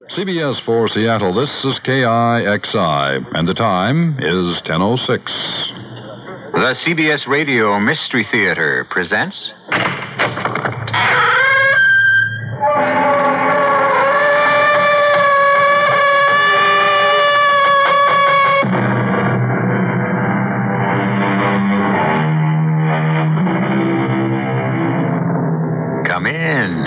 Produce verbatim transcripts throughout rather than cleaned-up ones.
C B S for Seattle, this is K I X I, and the time is ten oh six. The C B S Radio Mystery Theater presents... Come in.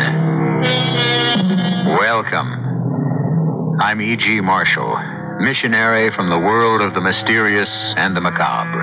Welcome. I'm E G. Marshall, missionary from the world of the mysterious and the macabre.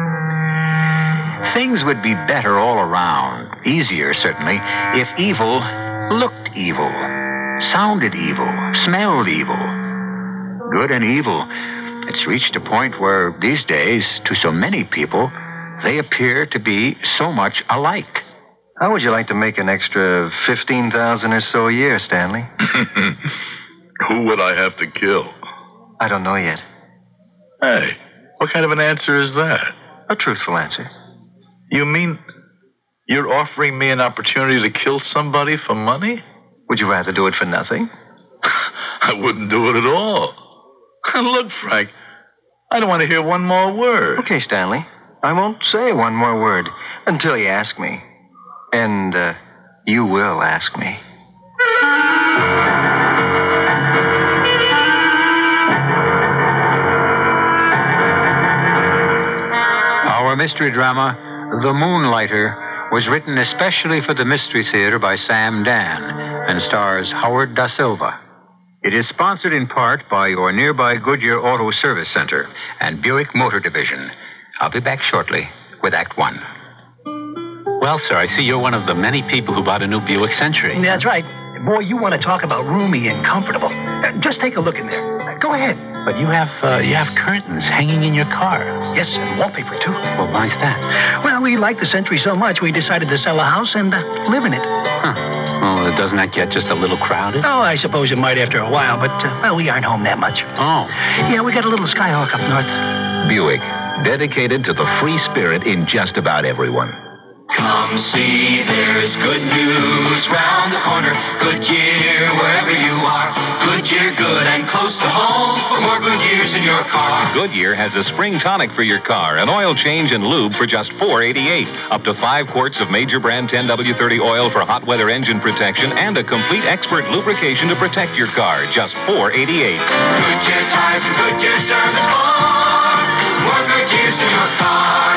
Things would be better all around, easier certainly, if evil looked evil, sounded evil, smelled evil. Good and evil, it's reached a point where these days, to so many people, they appear to be so much alike. How would you like to make an extra fifteen thousand dollars or so a year, Stanley? Who would I have to kill? I don't know yet. Hey, what kind of an answer is that? A truthful answer. You mean you're offering me an opportunity to kill somebody for money? Would you rather do it for nothing? I wouldn't do it at all. Look, Frank, I don't want to hear one more word. Okay, Stanley. I won't say one more word until you ask me. And uh, you will ask me. Our mystery drama, The Moonlighter, was written especially for the Mystery Theater by Sam Dan and stars Howard Da Silva. It is sponsored in part by your nearby Goodyear Auto Service Center and Buick Motor Division. I'll be back shortly with Act One. Well, sir, I see you're one of the many people who bought a new Buick Century. That's right. Boy, you want to talk about roomy and comfortable. Uh, just take a look in there. Uh, go ahead. But you have uh, you have curtains hanging in your car. Yes, and wallpaper, too. Well, why's that? Well, we like the Century so much, we decided to sell a house and uh, live in it. Huh. Well, doesn't that get just a little crowded? Oh, I suppose it might after a while, but, uh, well, we aren't home that much. Oh. Yeah, we got a little Skyhawk up north. Buick, dedicated to the free spirit in just about everyone. Come see, there's good news round the corner. Goodyear, wherever you are. Goodyear, good and close to home for more good years in your car. Goodyear has a spring tonic for your car, an oil change and lube for just four dollars and eighty-eight cents. Up to five quarts of major brand ten W thirty oil for hot weather engine protection and a complete expert lubrication to protect your car, just four dollars and eighty-eight cents. Goodyear tires and Goodyear service more. More good years in your car.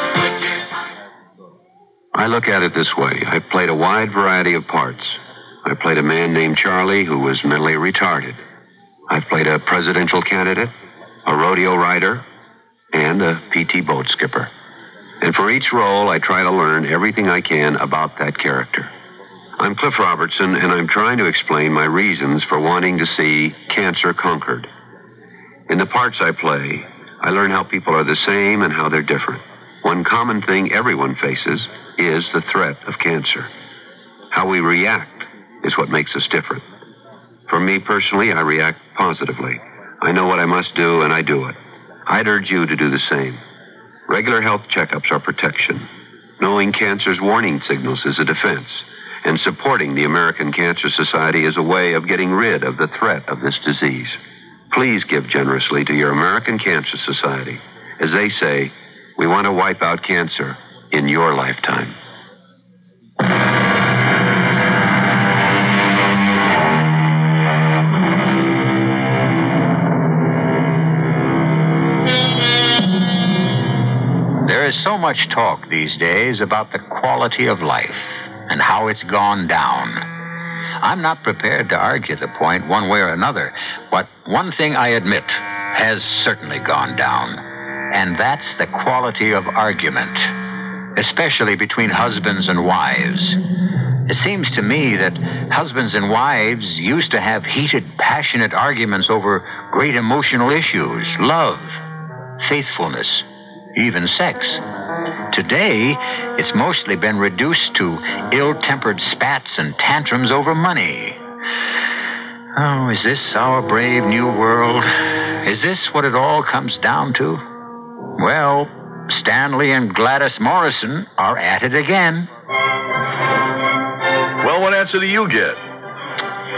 I look at it this way. I played a wide variety of parts. I played a man named Charlie who was mentally retarded. I played a presidential candidate, a rodeo rider, and a P T boat skipper. And for each role, I try to learn everything I can about that character. I'm Cliff Robertson, and I'm trying to explain my reasons for wanting to see cancer conquered. In the parts I play, I learn how people are the same and how they're different. One common thing everyone faces is the threat of cancer. How we react is what makes us different. For me personally, I react positively. I know what I must do, and I do it. I'd urge you to do the same. Regular health checkups are protection. Knowing cancer's warning signals is a defense. And supporting the American Cancer Society is a way of getting rid of the threat of this disease. Please give generously to your American Cancer Society. As they say, we want to wipe out cancer in your lifetime. There is so much talk these days about the quality of life and how it's gone down. I'm not prepared to argue the point one way or another, but one thing I admit has certainly gone down, and that's the quality of argument, especially between husbands and wives. It seems to me that husbands and wives used to have heated, passionate arguments over great emotional issues, love, faithfulness, even sex. Today, it's mostly been reduced to ill-tempered spats and tantrums over money. Oh, is this our brave new world? Is this what it all comes down to? Well, Stanley and Gladys Morrison are at it again. Well, what answer do you get?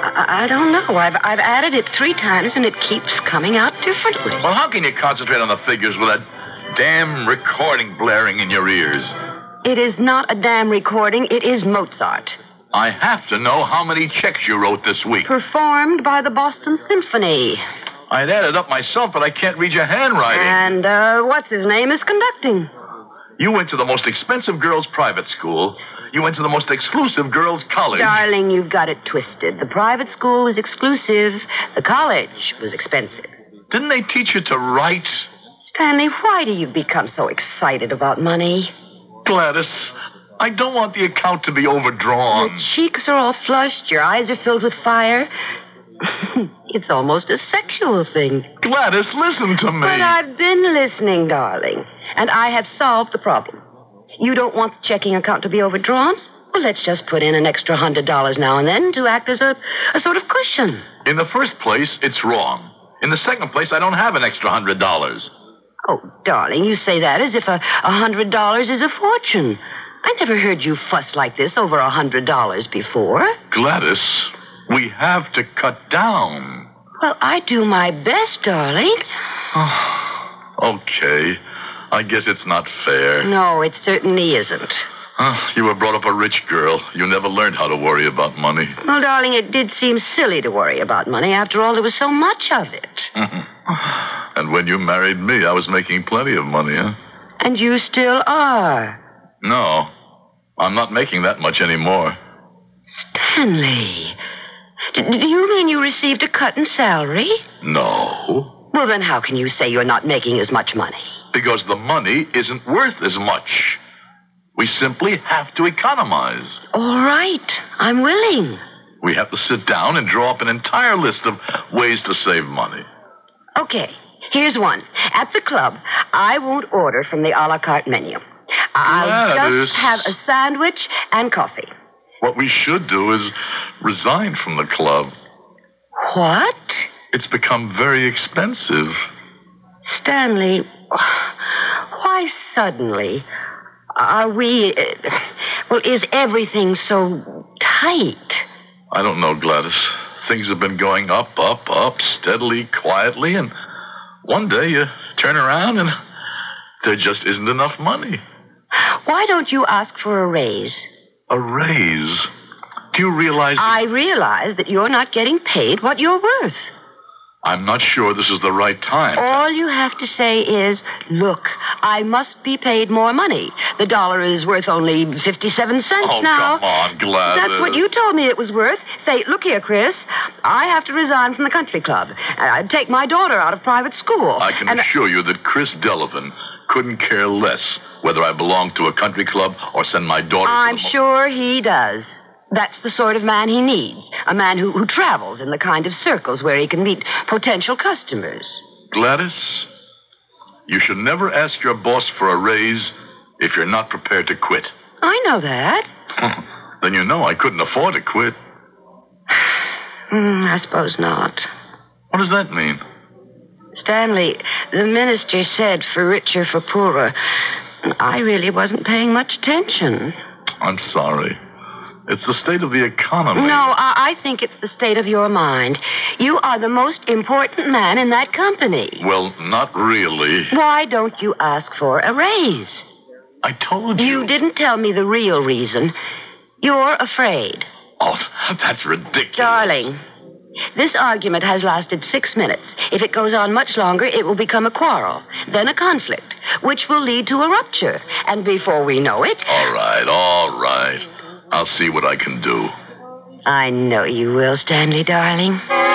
I, I don't know. I've, I've added it three times, and it keeps coming out differently. Well, how can you concentrate on the figures with that damn recording blaring in your ears? It is not a damn recording. It is Mozart. I have to know how many checks you wrote this week. Performed by the Boston Symphony. I'd added up myself, but I can't read your handwriting. And, uh, what's his name is conducting. You went to the most expensive girls' private school. You went to the most exclusive girls' college. Darling, you've got it twisted. The private school was exclusive. The college was expensive. Didn't they teach you to write? Stanley, why do you become so excited about money? Gladys, I don't want the account to be overdrawn. Your cheeks are all flushed. Your eyes are filled with fire. It's almost a sexual thing. Gladys, listen to me. But I've been listening, darling. And I have solved the problem. You don't want the checking account to be overdrawn? Well, let's just put in an extra hundred dollars now and then to act as a, a sort of cushion. In the first place, it's wrong. In the second place, I don't have an extra hundred dollars. Oh, darling, you say that as if a a hundred dollars is a fortune. I never heard you fuss like this over a hundred dollars before. Gladys, we have to cut down. Well, I do my best, darling. Okay. I guess it's not fair. No, it certainly isn't. Uh, you were brought up a rich girl. You never learned how to worry about money. Well, darling, it did seem silly to worry about money. After all, there was so much of it. And when you married me, I was making plenty of money, huh? And you still are. No, I'm not making that much anymore. Stanley, d- do you mean you received a cut in salary? No. Well, then how can you say you're not making as much money? Because the money isn't worth as much. We simply have to economize. All right, I'm willing. We have to sit down and draw up an entire list of ways to save money. Okay, here's one. At the club, I won't order from the a la carte menu. I'll Gladys. just have a sandwich and coffee. What we should do is resign from the club. What? It's become very expensive. Stanley, why suddenly are we... Uh, well, is everything so tight? I don't know, Gladys. Things have been going up, up, up, steadily, quietly, and one day you turn around and there just isn't enough money. Why don't you ask for a raise? A raise? Do you realize... that- I realize that you're not getting paid what you're worth. I'm not sure this is the right time. All you have to say is, look, I must be paid more money. The dollar is worth only fifty-seven cents Oh, now. come on, Gladys. That's what you told me it was worth. Say, look here, Chris, I have to resign from the country club. I'd take my daughter out of private school. I can and assure you that Chris Delavan couldn't care less whether I belong to a country club or send my daughter I'm to the... sure he does. That's the sort of man he needs. A man who, who travels in the kind of circles where he can meet potential customers. Gladys, you should never ask your boss for a raise if you're not prepared to quit. I know that. Then you know I couldn't afford to quit. Hmm, I suppose not. What does that mean? Stanley, the minister said for richer, for poorer. I really wasn't paying much attention. I'm sorry. It's the state of the economy. No, I, I think it's the state of your mind. You are the most important man in that company. Well, not really. Why don't you ask for a raise? I told you. You didn't tell me the real reason. You're afraid. Oh, that's ridiculous. Darling, this argument has lasted six minutes. If it goes on much longer, it will become a quarrel, then a conflict, which will lead to a rupture. And before we know it... All right, all right. I'll see what I can do. I know you will, Stanley, darling.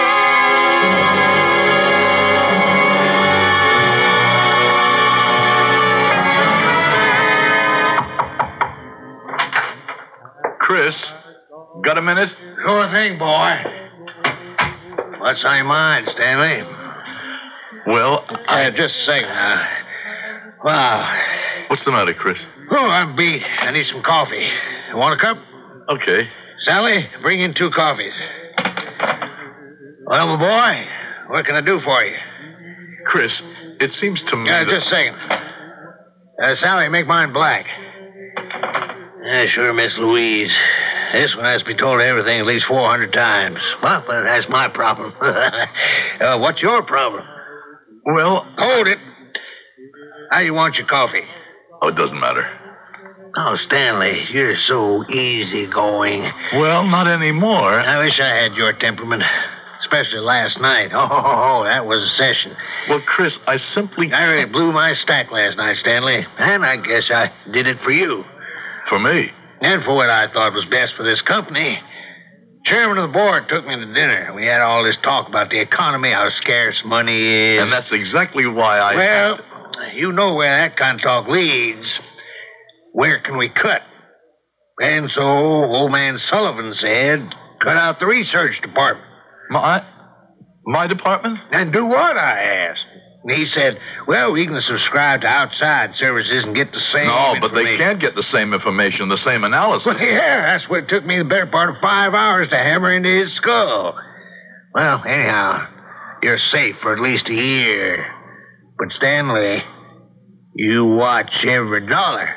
Chris, got a minute? Sure thing, boy. What's on your mind, Stanley? Well, I... Uh, just a second. Uh, wow. What's the matter, Chris? Oh, I'm beat. I need some coffee. You want a cup? Okay. Sally, bring in two coffees. Well, my boy, what can I do for you? Chris, it seems to me Uh, that... just a second. Uh, Sally, make mine black. Yeah, sure, Miss Louise. this one has to be told everything at least four hundred times. Well, but that's my problem. uh, what's your problem? Well, Hold it. How you want your coffee? oh, it doesn't matter. Oh, Stanley, you're so easygoing. Well, not anymore. I wish I had your temperament, especially last night. Oh, oh, oh, that was a session. Well, Chris, I simply... I really blew my stack last night, Stanley, and I guess I did it for you. For me. And for what I thought was best for this company. Chairman of the board took me to dinner. We had all this talk about the economy, how scarce money is. And that's exactly why I... Well, you know where that kind of talk leads. Where can we cut? And so old man Sullivan said, cut out the research department. My... My department? And do what, I asked. And he said, well, we can subscribe to outside services and get the same No, but they information. can't get the same information, the same analysis. Well, yeah, that's what it took me the better part of five hours to hammer into his skull. Well, anyhow, you're safe for at least a year. But, Stanley, you watch every dollar.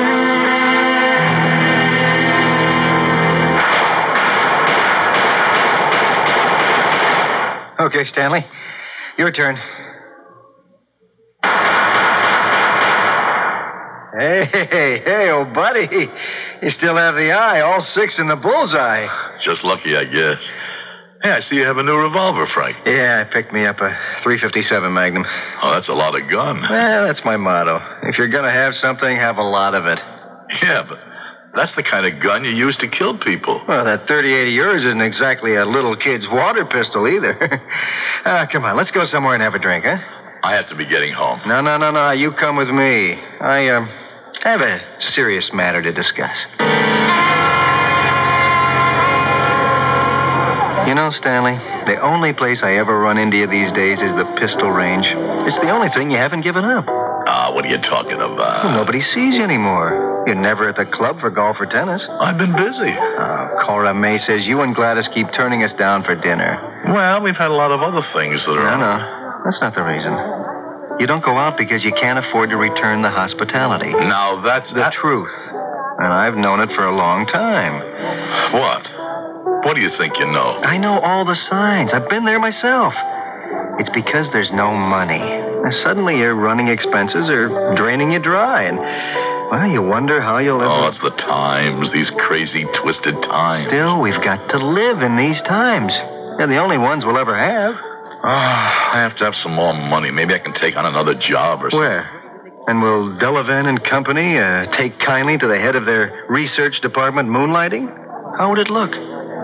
Okay, Stanley. Your turn. Hey, hey, hey, old buddy. You still have the eye, all six in the bullseye. Just lucky, I guess. Hey, I see you have a new revolver, Frank. Yeah, I picked me up a three fifty-seven Magnum. Oh, that's a lot of gun. Well, that's my motto. If you're going to have something, have a lot of it. Yeah, but that's the kind of gun you use to kill people. Well, that thirty-eight of yours isn't exactly a little kid's water pistol either. uh, come on, let's go somewhere and have a drink, huh? I have to be getting home. No, no, no, no. You come with me. I, um, have a serious matter to discuss. You know, Stanley, the only place I ever run into you these days is the pistol range. It's the only thing you haven't given up. Ah, what are you talking about? Well, nobody sees you anymore. You're never at the club for golf or tennis. I've been busy. Oh, Cora May says you and Gladys keep turning us down for dinner. Well, we've had a lot of other things that are... No, no. That's not the reason. You don't go out because you can't afford to return the hospitality. Now, that's the that... truth. And I've known it for a long time. What? What do you think you know? I know all the signs. I've been there myself. It's because there's no money. And suddenly your running expenses are draining you dry. And, well, you wonder how you'll ever... Oh, it's the times, these crazy, twisted times. Still, we've got to live in these times. They're the only ones we'll ever have. Oh, I have to have some more money. Maybe I can take on another job or something. Where? And will Delavan and Company uh, take kindly to the head of their research department moonlighting? How would it look?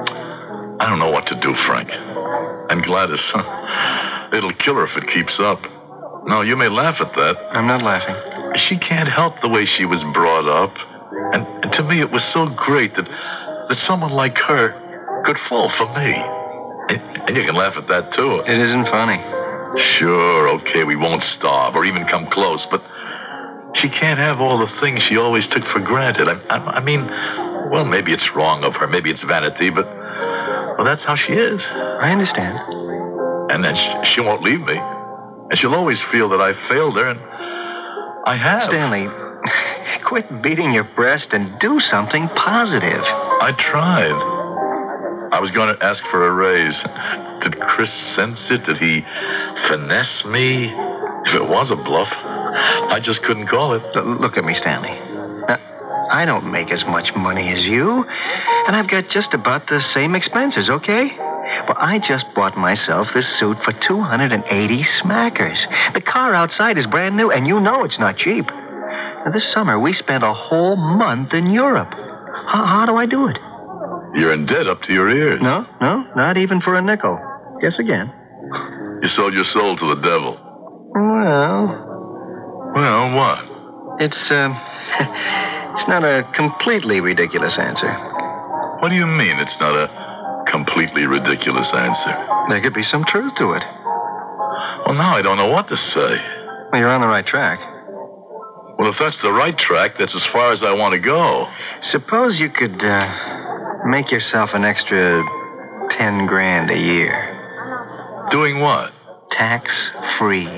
I don't know what to do, Frank. And Gladys, it'll kill her if it keeps up. No, you may laugh at that. I'm not laughing. She can't help the way she was brought up. And, and to me, it was so great that, that someone like her could fall for me. And, and you can laugh at that, too. It isn't funny. Sure, okay, we won't starve or even come close, but she can't have all the things she always took for granted. I, I, I mean, well, maybe it's wrong of her, maybe it's vanity, but, well, that's how she is. I understand. And then she, she won't leave me. And she'll always feel that I failed her, and I have. Stanley, quit beating your breast and do something positive. I tried. I was going to ask for a raise. Did Chris sense it? Did he finesse me? If it was a bluff, I just couldn't call it. Look at me, Stanley. Now, I don't make as much money as you, and I've got just about the same expenses, okay? Well, I just bought myself this suit for two hundred eighty smackers. The car outside is brand new, and you know it's not cheap. Now, this summer, we spent a whole month in Europe. How, how do I do it? You're in debt up to your ears. No, no, not even for a nickel. Guess again. You sold your soul to the devil. Well... Well, what? It's, uh... it's not a completely ridiculous answer. What do you mean it's not a completely ridiculous answer? There could be some truth to it. Well, now I don't know what to say. Well, you're on the right track. Well, if that's the right track, that's as far as I want to go. Suppose you could, uh... make yourself an extra ten grand a year. Doing what? Tax-free.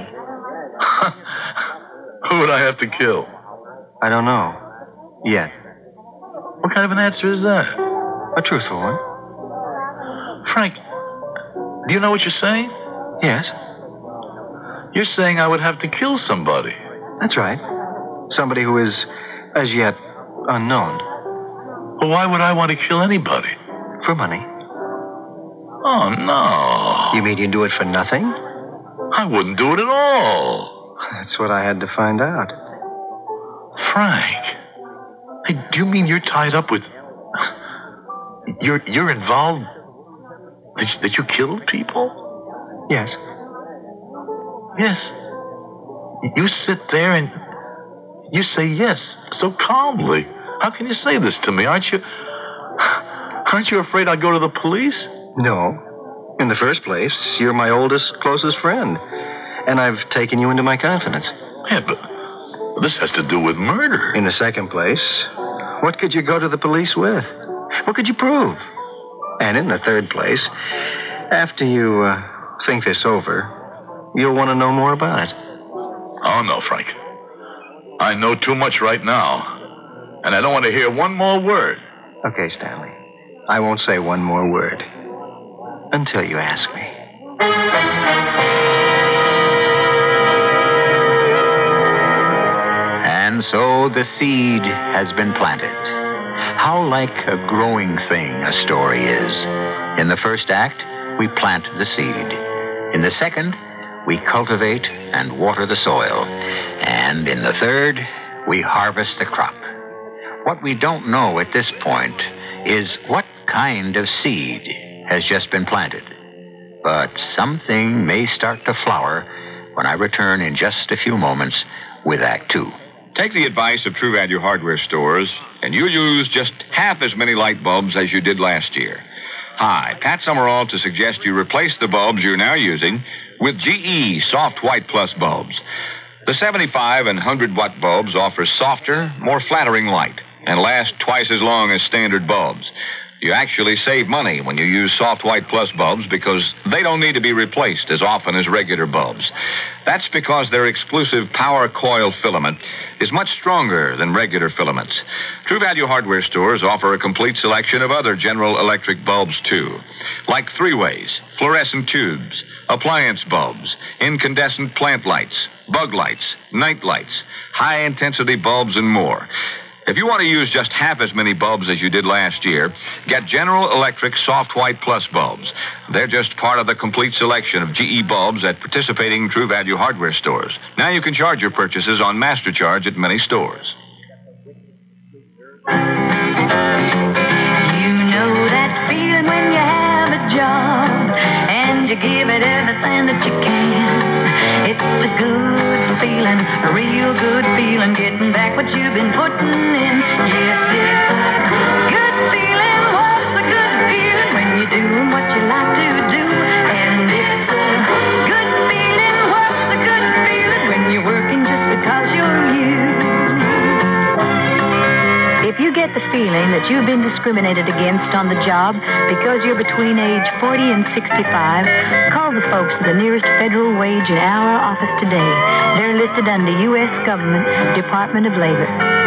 Who would I have to kill? I don't know. Yet. What kind of an answer is that? A truthful one. Frank, do you know what you're saying? Yes, You're saying I would have to kill somebody. that's right. Somebody who is, as yet, unknown. Well, why would I want to kill anybody? For money. Oh, no. You mean you'd do it for nothing? I wouldn't do it at all. That's what I had to find out. Frank. Hey, do you mean you're tied up with... You're, you're involved... That you, that you killed people? Yes. Yes. You sit there and you say yes so calmly. How can you say this to me? Aren't you... Aren't you afraid I'll go to the police? No. In the first place, you're my oldest, closest friend. And I've taken you into my confidence. Yeah, but this has to do with murder. In the second place, what could you go to the police with? What could you prove? And in the third place, after you uh, think this over, you'll want to know more about it. Oh, no, Frank. I know too much right now. And I don't want to hear one more word. Okay, Stanley. I won't say one more word. Until you ask me. And so the seed has been planted. How like a growing thing a story is. In the first act, we plant the seed. In the second, we cultivate and water the soil. And in the third, we harvest the crop. What we don't know at this point is what kind of seed has just been planted. But something may start to flower when I return in just a few moments with Act Two. Take the advice of True Value Hardware stores, and you'll use just half as many light bulbs as you did last year. Hi, Pat Summerall to suggest you replace the bulbs you're now using with G E Soft White Plus bulbs. The seventy-five and one hundred watt bulbs offer softer, more flattering light and last twice as long as standard bulbs. You actually save money when you use Soft White Plus bulbs because they don't need to be replaced as often as regular bulbs. That's because their exclusive power coil filament is much stronger than regular filaments. True Value Hardware stores offer a complete selection of other General Electric bulbs, too, like three-ways, fluorescent tubes, appliance bulbs, incandescent plant lights, bug lights, night lights, high-intensity bulbs, and more. If you want to use just half as many bulbs as you did last year, get General Electric Soft White Plus bulbs. They're just part of the complete selection of G E bulbs at participating True Value Hardware stores. Now you can charge your purchases on Master Charge at many stores. You know that feeling when you have a job and you give it everything that you can. It's a good feeling, a real good feeling, getting back what you've been putting in. Yes, it's a good feeling. What's a good feeling when you're doing what you like to do? And it's a good feeling. What's a good feeling when you're working just because you're you? If you get the feeling that you've been discriminated against on the job because you're between age forty and sixty-five, call the folks at the nearest federal wage and hour office today. They're listed under U S Government Department of Labor.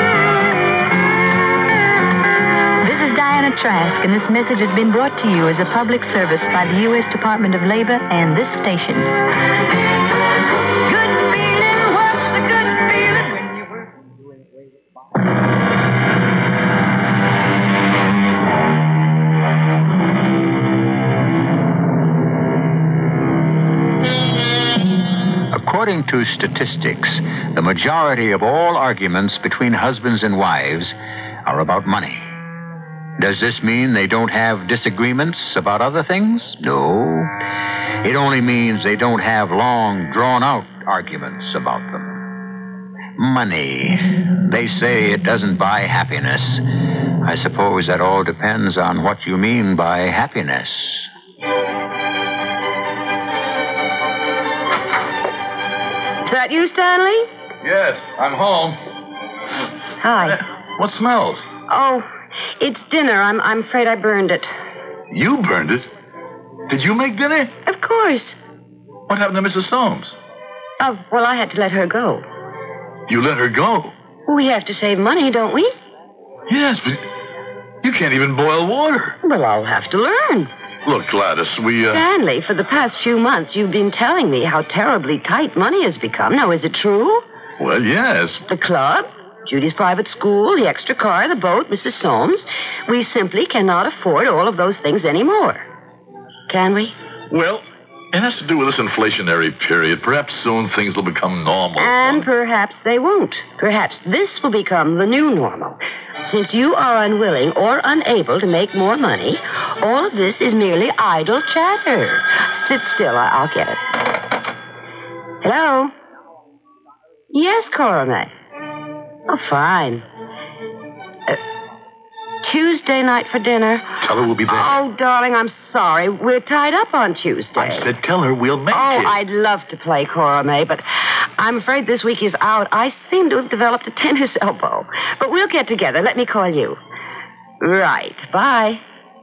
This is Diana Trask, and this message has been brought to you as a public service by the U S Department of Labor and this station. Good feeling, what's the good feeling when you work? According to statistics, the majority of all arguments between husbands and wives are about money. Does this mean they don't have disagreements about other things? No. It only means they don't have long, drawn-out arguments about them. Money. They say it doesn't buy happiness. I suppose that all depends on what you mean by happiness. Is that you, Stanley? Yes, I'm home. Hi. What smells? Oh, it's dinner. I'm I'm afraid I burned it. You burned it? Did you make dinner? Of course. What happened to Missus Soames? Oh, well, I had to let her go. You let her go? We have to save money, don't we? Yes, but You can't even boil water. Well, I'll have to learn. Look, Gladys, we, uh... Stanley, for the past few months, you've been telling me how terribly tight money has become. Now, is it true? Well, yes. The club, Judy's private school, the extra car, the boat, Missus Soames. We simply cannot afford all of those things anymore. Can we? Well, it has to do with this inflationary period. Perhaps soon things will become normal. And perhaps they won't. Perhaps this will become the new normal. Since you are unwilling or unable to make more money, all of this is merely idle chatter. Sit still. I- I'll get it. Hello? Yes, Cora May. Oh, fine. Uh, Tuesday night for dinner. Tell her we'll be there. Oh, darling, I'm sorry. We're tied up on Tuesday. I said tell her we'll make oh, it. Oh, I'd love to play Cora May, but I'm afraid this week is out. I seem to have developed a tennis elbow. But we'll get together. Let me call you. Right. Bye.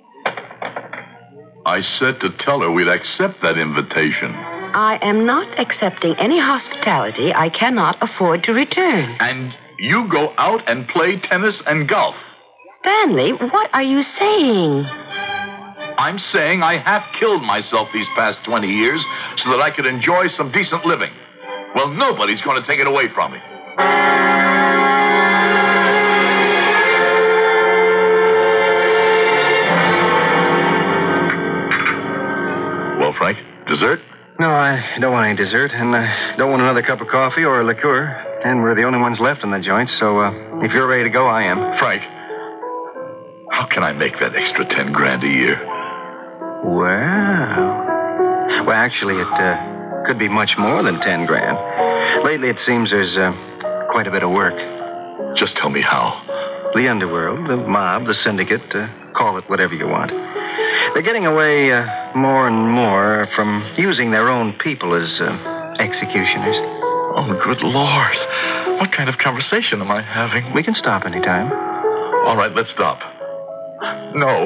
I said to tell her we'd accept that invitation. I am not accepting any hospitality I cannot afford to return. And you go out and play tennis and golf. Stanley, what are you saying? I'm saying I have killed myself these past twenty years so that I could enjoy some decent living. Well, nobody's going to take it away from me. Well, Frank, dessert? No, I don't want any dessert, and I don't want another cup of coffee or a liqueur. And we're the only ones left in the joint, so uh, if you're ready to go, I am. Frank, how can I make that extra ten grand a year? Well, well, actually, it uh, could be much more than ten grand. Lately, it seems there's uh, quite a bit of work. Just tell me how. The underworld, the mob, the syndicate, uh, call it whatever you want. They're getting away uh, more and more from using their own people as uh, executioners. Oh, good Lord. What kind of conversation am I having? We can stop anytime. All right, let's stop. No.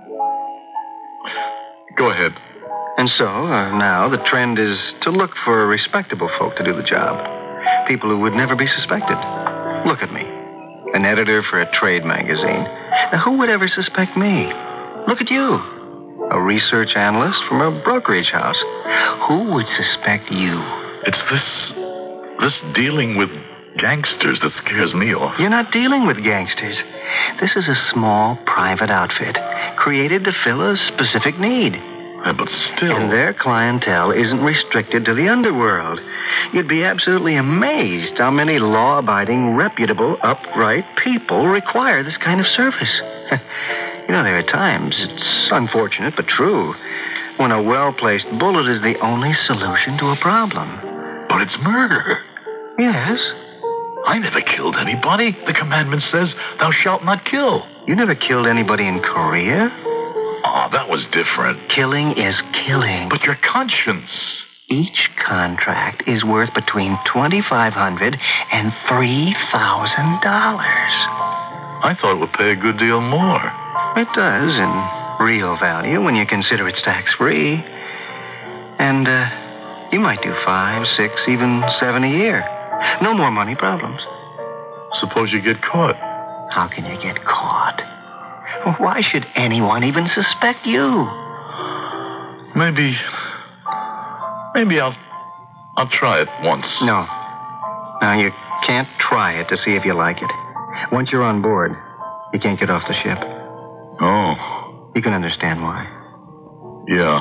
Go ahead. And so, uh, now, the trend is to look for respectable folk to do the job. People who would never be suspected. Look at me. An editor for a trade magazine. Now, who would ever suspect me? Look at you. A research analyst from a brokerage house. Who would suspect you? It's this... this dealing with gangsters that scares me off. You're not dealing with gangsters. This is a small, private outfit created to fill a specific need. Yeah, but still... And their clientele isn't restricted to the underworld. You'd be absolutely amazed how many law-abiding, reputable, upright people require this kind of service. You know, there are times, it's unfortunate but true, when a well-placed bullet is the only solution to a problem. But it's murder. Yes. I never killed anybody. The commandment says, thou shalt not kill. You never killed anybody in Korea? Oh, that was different. Killing is killing. But your conscience. Each contract is worth between twenty-five hundred dollars and three thousand dollars. I thought it would pay a good deal more. It does in real value when you consider it's tax-free. And, uh, you might do five, six, even seven a year. No more money problems. Suppose you get caught. How can you get caught? Why should anyone even suspect you? Maybe... Maybe I'll... I'll try it once. No. No, you can't try it to see if you like it. Once you're on board, you can't get off the ship. Oh. You can understand why. Yeah.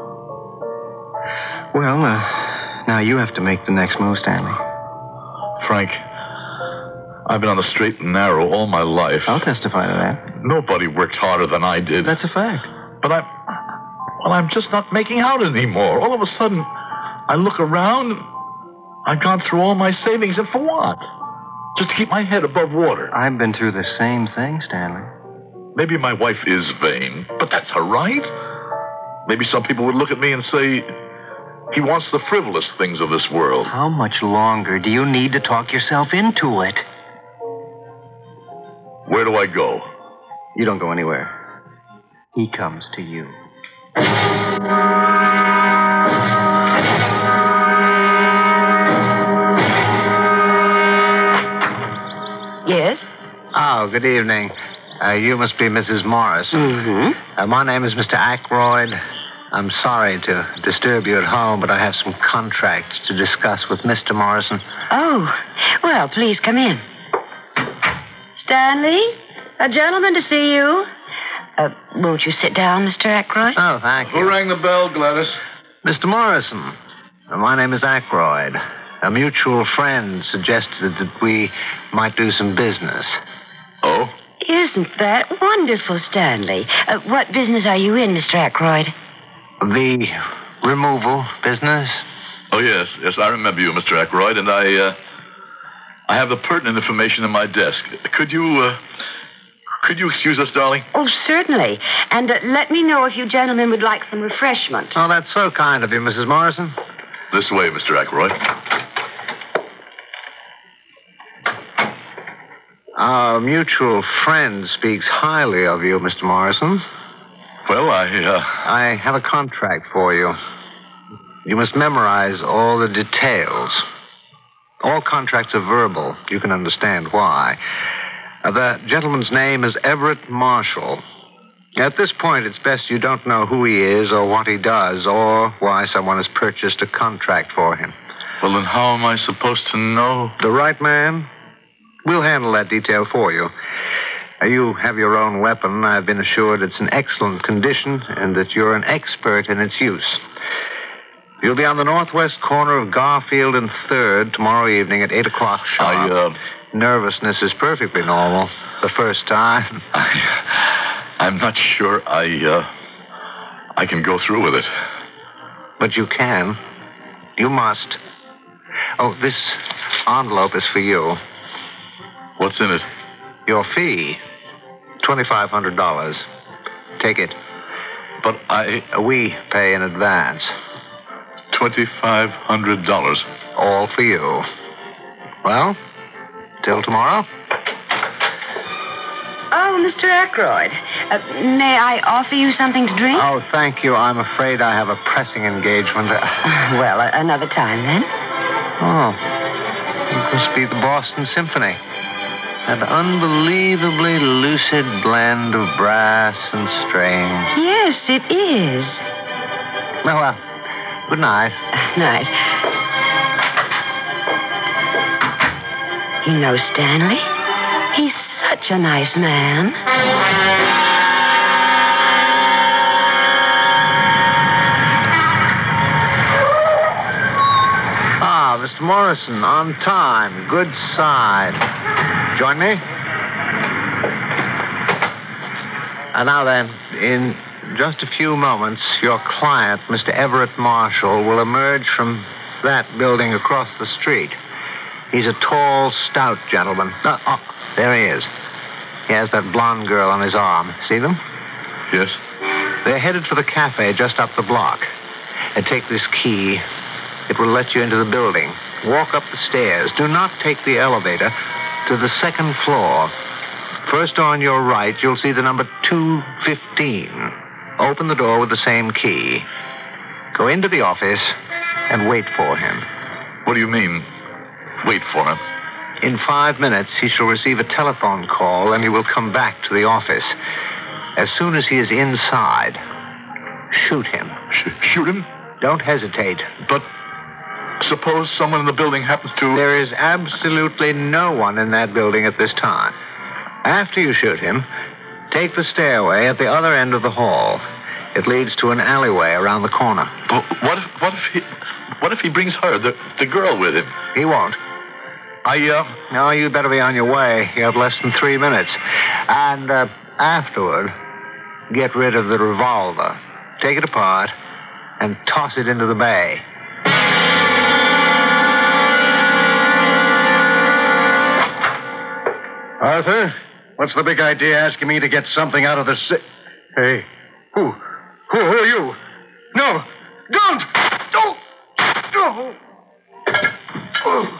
Well, uh, now you have to make the next move, Stanley. Frank, I've been on the straight and narrow all my life. I'll testify to that. Nobody worked harder than I did. That's a fact. But I'm... Well, I'm just not making out anymore. All of a sudden, I look around, I've gone through all my savings, and for what? Just to keep my head above water. I've been through the same thing, Stanley. Maybe my wife is vain, but that's her right. Maybe some people would look at me and say, he wants the frivolous things of this world. How much longer do you need to talk yourself into it? Where do I go? You don't go anywhere. He comes to you. Yes? Oh, good evening. Uh, you must be Missus Morrison. Mm-hmm. Uh, my name is Mister Aykroyd. I'm sorry to disturb you at home, but I have some contracts to discuss with Mister Morrison. Oh, well, please come in. Stanley, a gentleman to see you. Uh, won't you sit down, Mister Aykroyd? Oh, thank you. Who rang the bell, Gladys? Mister Morrison, uh, my name is Aykroyd. A mutual friend suggested that we might do some business. Oh? Isn't that wonderful, Stanley? Uh, what business are you in, Mister Aykroyd? The removal business? Oh, yes. Yes, I remember you, Mister Aykroyd, and I, uh, I have the pertinent information in my desk. Could you, uh, could you excuse us, darling? Oh, certainly. And uh, let me know if you gentlemen would like some refreshment. Oh, that's so kind of you, Missus Morrison. This way, Mister Aykroyd. Our mutual friend speaks highly of you, Mister Morrison. Well, I, uh... I have a contract for you. You must memorize all the details. All contracts are verbal. You can understand why. Uh, the gentleman's name is Everett Marshall. At this point, it's best you don't know who he is or what he does or why someone has purchased a contract for him. Well, then how am I supposed to know? The right man? We'll handle that detail for you. Uh, you have your own weapon. I've been assured it's in excellent condition and that you're an expert in its use. You'll be on the northwest corner of Garfield and third tomorrow evening at eight o'clock sharp. I, uh... Nervousness is perfectly normal. The first time. I, I'm not sure I, uh... I can go through with it. But you can. You must. Oh, this envelope is for you. What's in it? Your fee. twenty-five hundred dollars. Take it. But I... We pay in advance. twenty-five hundred dollars. All for you. Well, till tomorrow. Oh, Mister Aykroyd, uh, may I offer you something to drink? Oh, thank you. I'm afraid I have a pressing engagement. Well, uh, another time, then. Oh, it must be the Boston Symphony. That unbelievably lucid blend of brass and string. Yes, it is. Well, well, good night. Night. You know Stanley? He's such a nice man. Ah, Mister Morrison, on time. Good side. Join me? And now then, in just a few moments, your client, Mister Everett Marshall, will emerge from that building across the street. He's a tall, stout gentleman. Oh, oh, there he is. He has that blonde girl on his arm. See them? Yes. They're headed for the cafe just up the block. And take this key. It will let you into the building. Walk up the stairs. Do not take the elevator. To the second floor. First on your right, you'll see the number two fifteen. Open the door with the same key. Go into the office and wait for him. What do you mean, wait for him? In five minutes, he shall receive a telephone call and he will come back to the office. As soon as he is inside, shoot him. Sh- shoot him? Don't hesitate. But suppose someone in the building happens to... There is absolutely no one in that building at this time. After you shoot him, take the stairway at the other end of the hall. It leads to an alleyway around the corner. But what if, what if he... What if he brings her, the, the girl, with him? He won't. I, uh... No, you'd better be on your way. You have less than three minutes. And, uh, afterward, get rid of the revolver. Take it apart and toss it into the bay. Arthur, what's the big idea asking me to get something out of the si- Hey, who? Who, who are you? No, don't! Don't! Oh. Oh.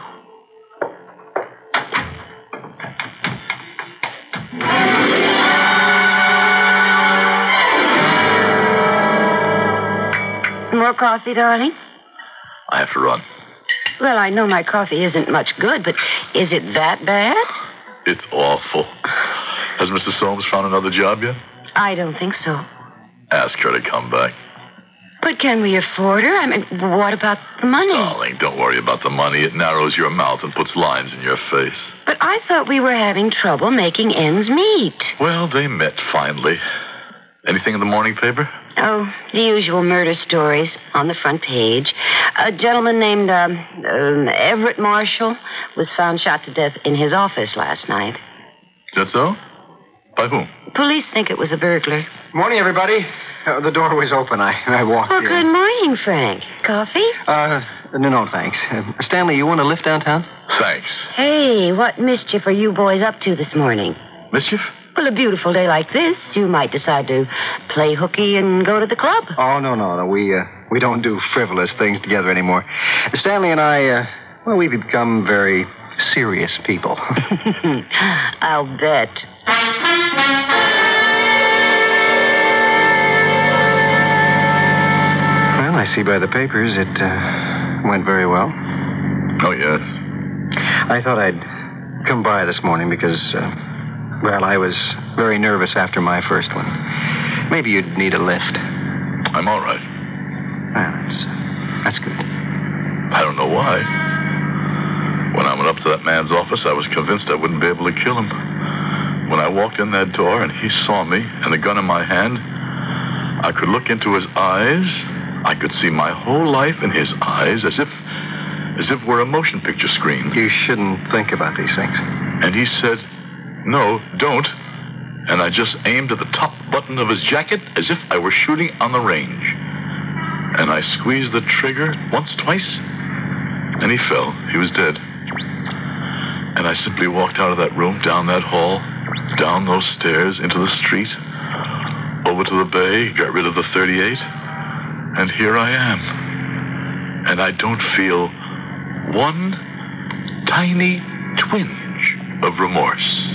More coffee, darling? I have to run. Well, I know my coffee isn't much good, but is it that bad? It's awful. Has Missus Soames found another job yet? I don't think so. Ask her to come back. But can we afford her? I mean, what about the money? Darling, don't worry about the money. It narrows your mouth and puts lines in your face. But I thought we were having trouble making ends meet. Well, they met finally. Anything in the morning paper? Oh, the usual murder stories on the front page. A gentleman named um, um, Everett Marshall was found shot to death in his office last night. Is that so? By whom? Police think it was a burglar. Morning, everybody. Uh, the door was open. I, I walked Well, in. good morning, Frank. Coffee? Uh, no, no, thanks. Uh, Stanley, you want to lift downtown? Thanks. Hey, what mischief are you boys up to this morning? Mischief? Well, a beautiful day like this, you might decide to play hooky and go to the club. Oh, no, no, no. We, uh, we don't do frivolous things together anymore. Stanley and I, uh, well, we've become very serious people. I'll bet. Well, I see by the papers it uh, went very well. Oh, yes. I thought I'd come by this morning because, uh, well, I was very nervous after my first one. Maybe you'd need a lift. I'm all right. Well, that's, that's good. I don't know why. When I went up to that man's office, I was convinced I wouldn't be able to kill him. When I walked in that door and he saw me and the gun in my hand, I could look into his eyes. I could see my whole life in his eyes as if as if we're a motion picture screen. You shouldn't think about these things. And he said, "No, don't." And I just aimed at the top button of his jacket as if I were shooting on the range. And I squeezed the trigger once, twice, and he fell. He was dead. And I simply walked out of that room, down that hall, down those stairs, into the street, over to the bay, got rid of the thirty-eight, and here I am. And I don't feel one tiny twinge of remorse.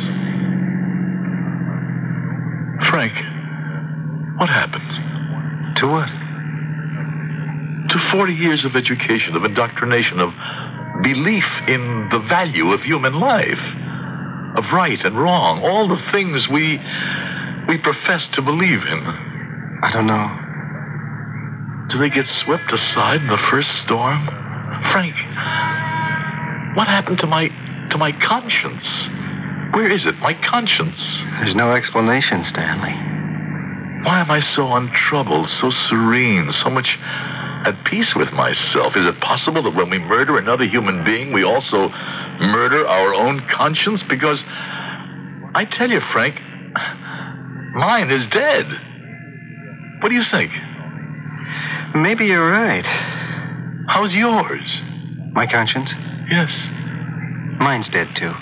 Frank, what happened? To what? To forty years of education, of indoctrination, of belief in the value of human life, of right and wrong, all the things we we profess to believe in. I don't know. Do they get swept aside in the first storm? Frank, what happened to my to my conscience? Where is it, my conscience? There's no explanation, Stanley. Why am I so untroubled, so serene, so much at peace with myself? Is it possible that when we murder another human being, we also murder our own conscience? Because I tell you, Frank, mine is dead. What do you think? Maybe you're right. How's yours? My conscience? Yes. Mine's dead, too.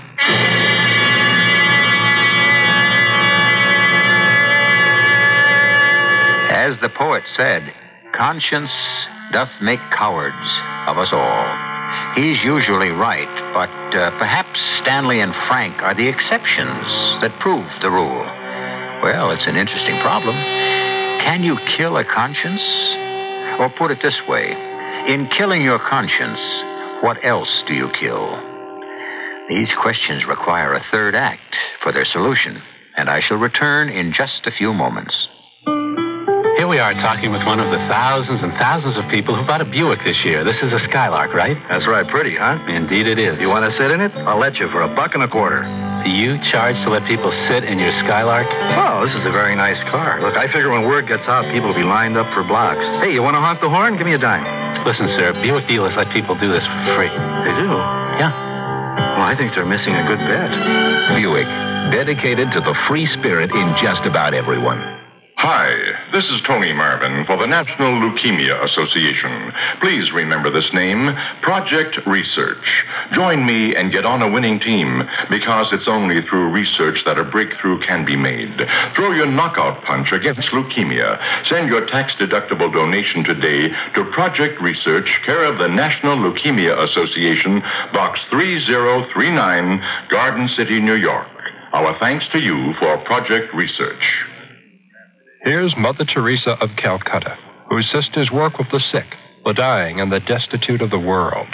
As the poet said, conscience doth make cowards of us all. He's usually right, but uh, perhaps Stanley and Frank are the exceptions that prove the rule. Well, it's an interesting problem. Can you kill a conscience? Or put it this way, in killing your conscience, what else do you kill? These questions require a third act for their solution, and I shall return in just a few moments. Here we are talking with one of the thousands and thousands of people who bought a Buick this year. This is a Skylark, right? That's right, pretty, huh? Indeed it is. You want to sit in it? I'll let you for a buck and a quarter. You charge to let people sit in your Skylark? Oh, this is a very nice car. Look, I figure when word gets out, people will be lined up for blocks. Hey, you want to honk the horn? Give me a dime. Listen, sir, Buick dealers let people do this for free. They do? Yeah. Well, I think they're missing a good bet. Buick, dedicated to the free spirit in just about everyone. Hi, this is Tony Marvin for the National Leukemia Association. Please remember this name, Project Research. Join me and get on a winning team, because it's only through research that a breakthrough can be made. Throw your knockout punch against leukemia. Send your tax-deductible donation today to Project Research, care of the National Leukemia Association, Box three zero three nine, Garden City, New York. Our thanks to you for Project Research. Here's Mother Teresa of Calcutta, whose sisters work with the sick, the dying, and the destitute of the world.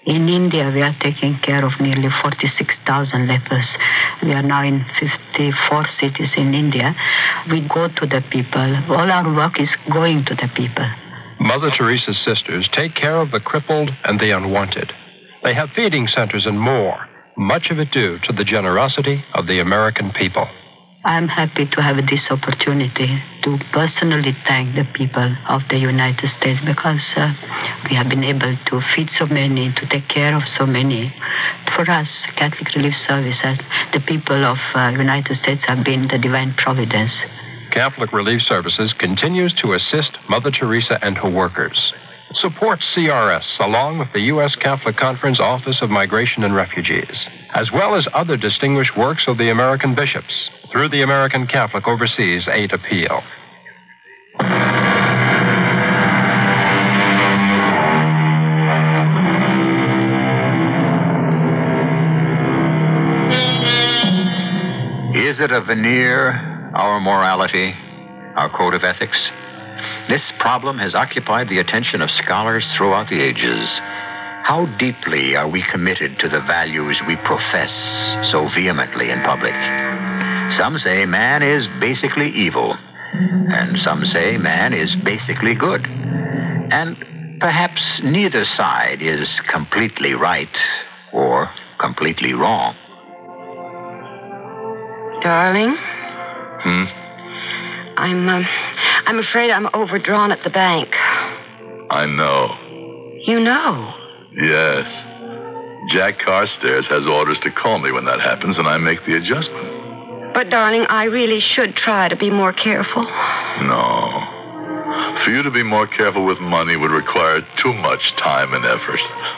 In India, we are taking care of nearly forty-six thousand lepers. We are now in fifty-four cities in India. We go to the people. All our work is going to the people. Mother Teresa's sisters take care of the crippled and the unwanted. They have feeding centers and more, much of it due to the generosity of the American people. I'm happy to have this opportunity to personally thank the people of the United States because uh, we have been able to feed so many, to take care of so many. For us, Catholic Relief Service, uh, the people of the uh, United States have been the divine providence. Catholic Relief Services continues to assist Mother Teresa and her workers. Support C R S along with the U S Catholic Conference Office of Migration and Refugees, as well as other distinguished works of the American bishops through the American Catholic Overseas Aid Appeal. Is it a veneer, our morality, our code of ethics? This problem has occupied the attention of scholars throughout the ages. How deeply are we committed to the values we profess so vehemently in public? Some say man is basically evil, and some say man is basically good. And perhaps neither side is completely right or completely wrong. Darling? Hmm? I'm, um, I'm afraid I'm overdrawn at the bank. I know. You know? Yes. Jack Carstairs has orders to call me when that happens, and I make the adjustment. But, darling, I really should try to be more careful. No. For you to be more careful with money would require too much time and effort.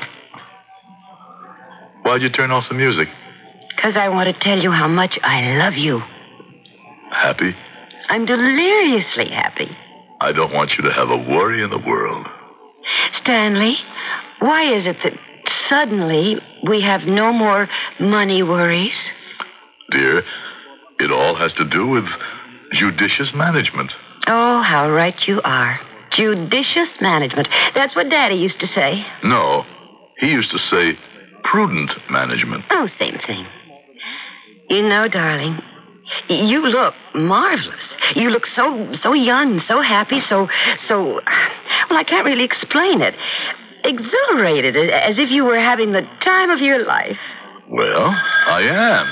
Why'd you turn off the music? Because I want to tell you how much I love you. Happy? I'm deliriously happy. I don't want you to have a worry in the world. Stanley, why is it that suddenly we have no more money worries? Dear, it all has to do with judicious management. Oh, how right you are. Judicious management. That's what Daddy used to say. No, he used to say prudent management. Oh, same thing. You know, darling, you look marvelous. You look so so young, so happy, so, so, well, I can't really explain it. Exhilarated, as if you were having the time of your life. Well, I am.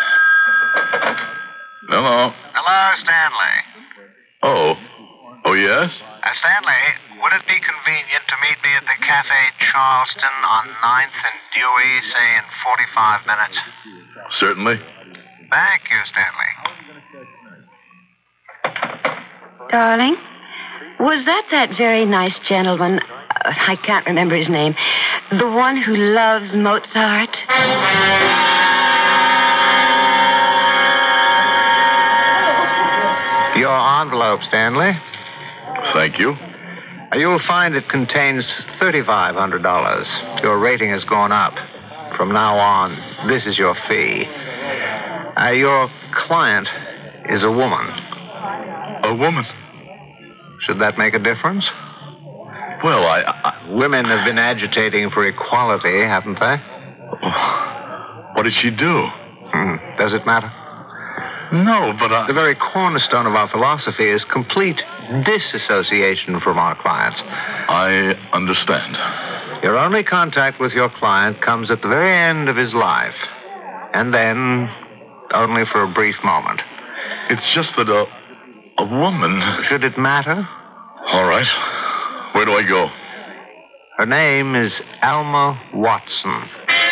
Hello. Hello, Stanley. Oh. Oh, yes? Uh, Stanley, would it be convenient to meet me at the Cafe Charleston on ninth and Dewey, say, in forty-five minutes? Certainly. Thank you, Stanley. Darling, was that that very nice gentleman, uh, I can't remember his name, the one who loves Mozart? Your envelope, Stanley. Thank you. You'll find it contains thirty-five hundred dollars. Your rating has gone up. From now on, this is your fee. Uh, your client is a woman. A woman? Should that make a difference? Well, I, I... Women have been agitating for equality, haven't they? What did she do? Hmm. Does it matter? No, but I... The very cornerstone of our philosophy is complete disassociation from our clients. I understand. Your only contact with your client comes at the very end of his life. And then, only for a brief moment. It's just that a, a woman... Should it matter? All right. Where do I go? Her name is Alma Watson.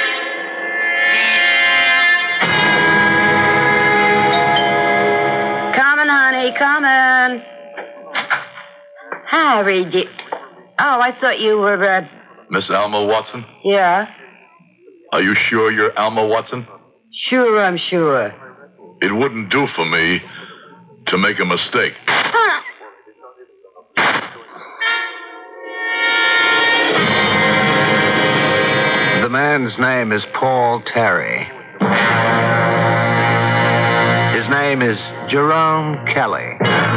Honey, coming. Harry, did... Oh, I thought you were, uh... Miss Alma Watson? Yeah? Are you sure you're Alma Watson? Sure, I'm sure. It wouldn't do for me to make a mistake. The man's name is Paul Terry. His name is Jerome Kelly.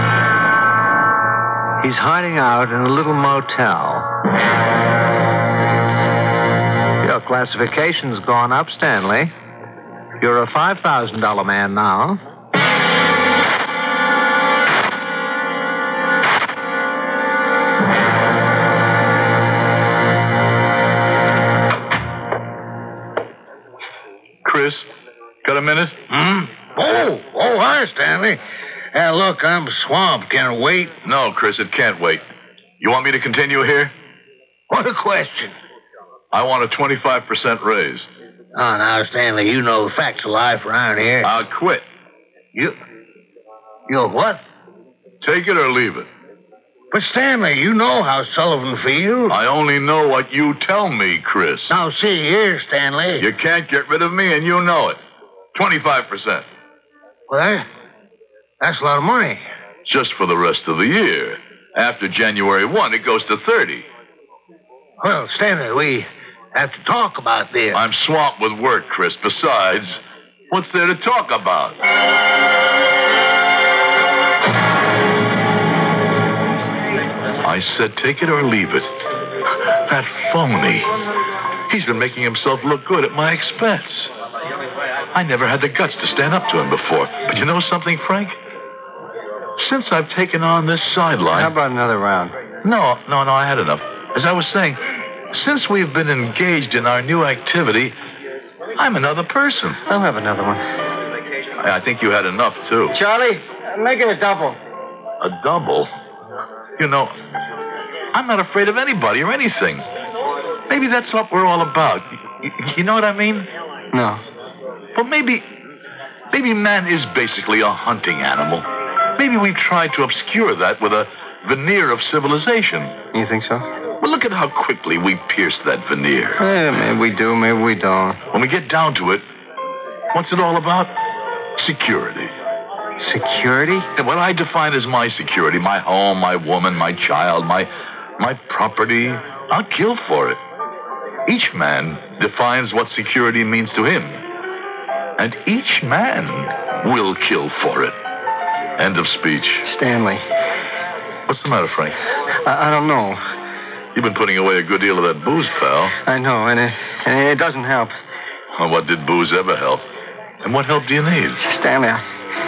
He's hiding out in a little motel. Your classification's gone up, Stanley. You're a five thousand dollars man now. Chris, got a minute? Hmm? Oh, oh, hi, Stanley. Uh, look, I'm swamped. Can it wait? No, Chris, it can't wait. You want me to continue here? What a question. I want a twenty-five percent raise. Oh, now, Stanley, you know the facts of life around here. I'll quit. You... You'll what? Take it or leave it. But, Stanley, you know how Sullivan feels. I only know what you tell me, Chris. Now, see here, Stanley. You can't get rid of me, and you know it. twenty-five percent. Well, that, that's a lot of money. Just for the rest of the year. After January first, it goes to thirty. Well, Stanley, we have to talk about this. I'm swamped with work, Chris. Besides, what's there to talk about? I said take it or leave it. That phony. He's been making himself look good at my expense. I never had the guts to stand up to him before. But you know something, Frank? Since I've taken on this sideline... How about another round? No, no, no, I had enough. As I was saying, since we've been engaged in our new activity, I'm another person. I'll have another one. I think you had enough, too. Charlie, make it a double. A double? You know, I'm not afraid of anybody or anything. Maybe that's what we're all about. You, you know what I mean? No. Well, maybe... Maybe man is basically a hunting animal. Maybe we've tried to obscure that with a veneer of civilization. You think so? Well, look at how quickly we pierce that veneer. Eh, maybe we do, maybe we don't. When we get down to it, what's it all about? Security. Security? And what I define as my security, my home, my woman, my child, my my property, I'll kill for it. Each man defines what security means to him. And each man will kill for it. End of speech. Stanley. What's the matter, Frank? I, I don't know. You've been putting away a good deal of that booze, pal. I know, and it, and it doesn't help. Well, what did booze ever help? And what help do you need? Stanley, I,